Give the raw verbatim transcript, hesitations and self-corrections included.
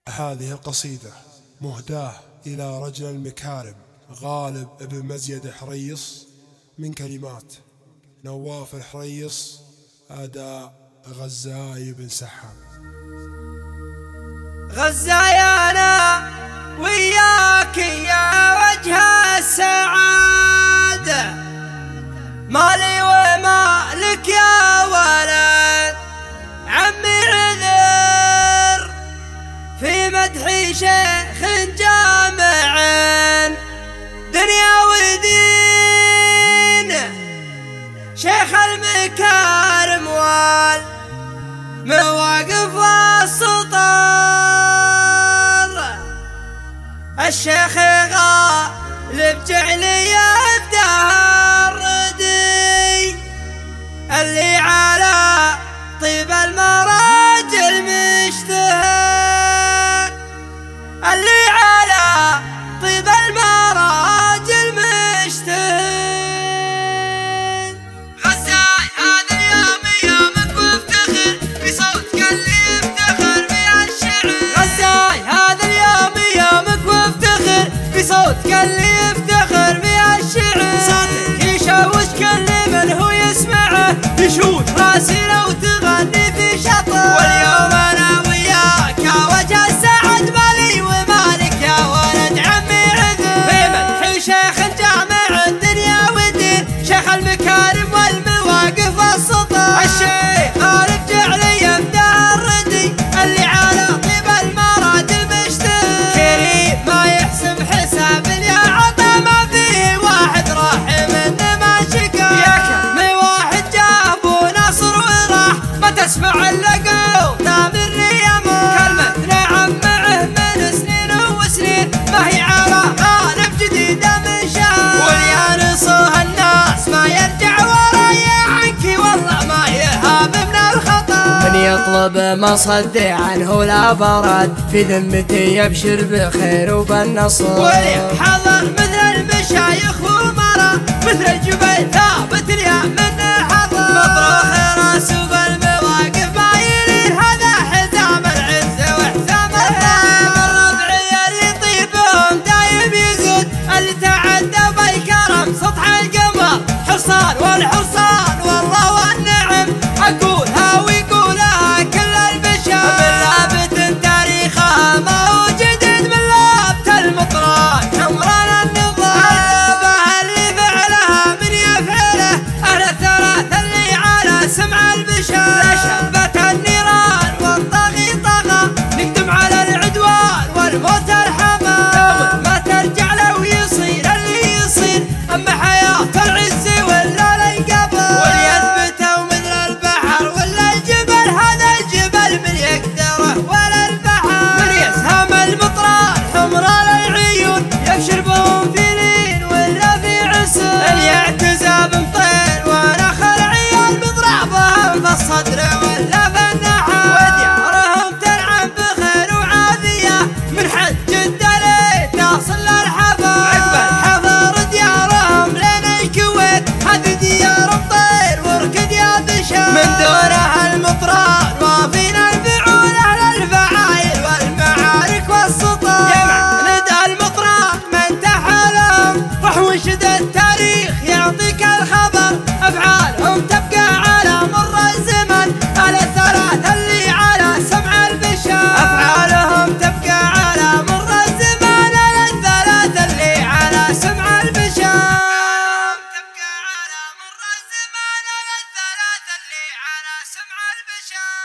هذه القصيدة مهداة إلى رجل المكارم غالب ابن مزيد حريص، من كلمات نواف الحريص، أداء غزاي بن سحام. غزاي أنا وياك يا وجه السعادة، مالي ومالك يا ولد عمي عذر في مدح شيخ جامع دنيا ودين، شيخ المكارم والمواقف والسطر، الشيخ غالب جعلي يفتح الردي اللي على طيب المراجل مشتهر، اللي على طيب المراجل مشتهر. غزاي هذا اليوم يومك وافتخر بصوتك اللي يفتخر بها الشعر، غزاي هذا اليوم يومك وافتخر بصوتك اللي يفتخر بها الشعر، صوتك يشوش كل من هو يسمعه يشوش راسي لو تغني في شطر، واليوم انا وياك يا وجه السعد مالي ومالك يا ولد عمي عذر في مدح شيخ جامع الدنيا والدين، شيخ المكارم والمواقف والسطر، الشيخ غالب جعلي يفتح الردي اللي على طيب المراد المشتهر، كريم ما يحسب حساب يا عطا ما فيه واحد راحم انما شكا، يا كم واحد جاب وناصر وراح ما تسمع الا قول تامر يمر، كلمة نعم معه من سنين وسنين ما هي على غالب جديدة من شهر، وليانصها الناس ما يرجع ورايا عنك والله ما يهاب من الخطر، من يطلب مصدي عنه لا برد في ذمتي يبشر بالخير وبالنصر، واللي حضر مثل المشايخ ومرا مثل الجبل ثابت اليا منه حضر، مبروك راس وبالمواقف ما يلين هذا حزام العز وحزام الرام، الربعي اللي يطيبهم دايم يزود اللي تعدى بالكرم سطح القمر، حصان والحصان والله والنعم اقولها ويقولها كل البشر، من لابت تاريخها ما هو جديد من لابت المطران عمران النظام، اللابه اللي فعلها من يفعله اهل الثلاث اللي على سمع البشر، شبت النيران والطاغي طغى نقدم على العدوان والموت الحمام، ما ترجع لو يصير اللي يصير اما حياة العز ولا القبر، وليثبتوا مثل البحر ولا الجبل هذا الجبل من يقدره ولا البحر، من يسهم المطران حمراء العيون يبشر بهم في لين ولا في عسر، اللي يعتزى بمطير ونخل عيال بضربهم في الصدر ولا في النحر، وديارهم تنعم بخير وعافية من حج الدليل ناصل للحفر، عقب الحفر ديارهم لين الكويت هذه ديار مطير واركد يا بشر، من دونها المطران ما فينا الفعول اهل الفعايل والمعارك والسطر، يمع ندى المطران من تحالهم راح وانشد التاريخ يعطيك الخبر، افعالهم تبقى على مر الزمن اهل الثلاث اللي على سمع البشر، افعالهم تبقى على مر الزمن اهل الثلاث اللي على سمع البشر، تبقى على مر الزمان اهل الثلاث اللي على سمع البشر.